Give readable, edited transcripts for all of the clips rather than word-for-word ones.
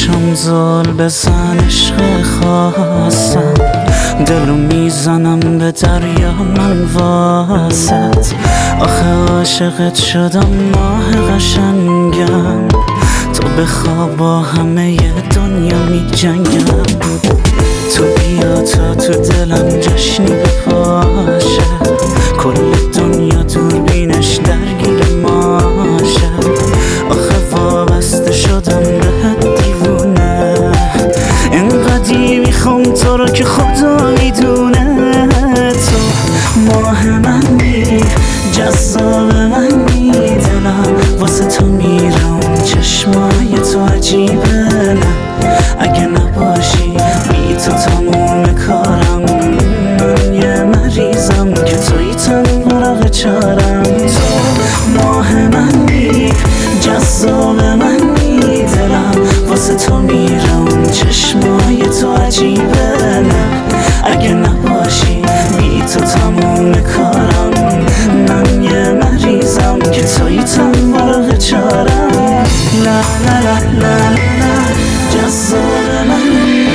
چشم زل بزن عشق خواستم، دلو میزنم به دریا من واسط. آخه عاشقت شدم ماه قشنگم، تو بخواب با همه دنیا می جنگم. تو بیا تا تو دلم جشنی بپاشه، کل دنیا دوربینش درگیر ماشه. آخه وابسته شدم بهت دیوونه، اینقدی میخوام تو رو که خدا میدونه. تو ماه منی، جذاب منی، دلم واسه تو میرم، چشمای تو عجیبه. نه اگه نباشی بی تو تموم کارم، من یه مریضم که توی تن چارم. تو ماه منی، جذاب منی، دلم واسه تو میرم، چشمای تو عجیبه. نه اگه نباشی بی تو تموم کارم، من یه مریضم که توی تن چارم. لا لا لا لا لا، جذاب منی.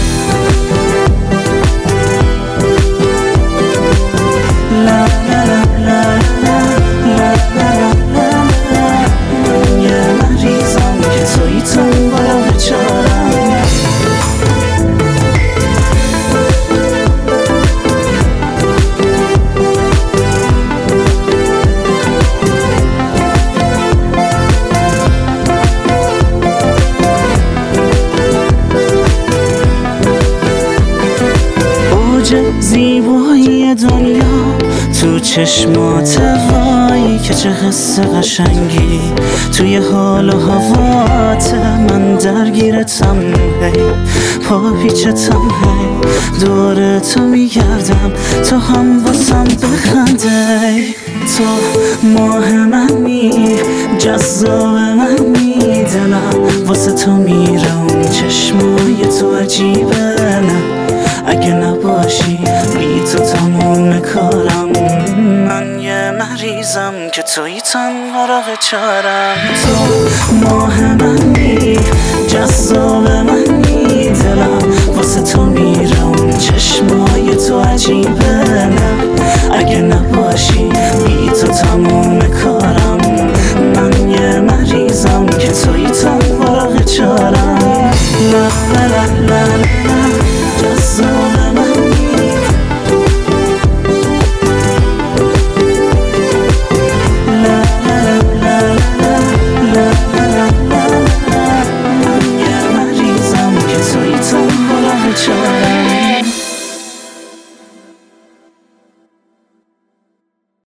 لا لا لا لا لا لا لا، من یه مریضم که توی تن چارم. زیبایی دنیا تو چشمات، وای که چه حس قشنگی توی حال و هوات. من درگیرتم هی، پا پیچتم هی، دور تو میگردم، تو هم واسم بخنده. تو ماه منی، جذاب منی، دلم واسه تو میرم، چشمای تو عجیبه. نه اگه نباشی بی تو تموم کارم، من یه مریضم که توی تن چارم. تو ماه منی، جذاب منی، دلم واسه تو میرم، چشمای تو عجیبه. نه اگه نباشی بی تو تموم کارم، من یه مریضم که توی تن چارم. لا لا لا لا لا،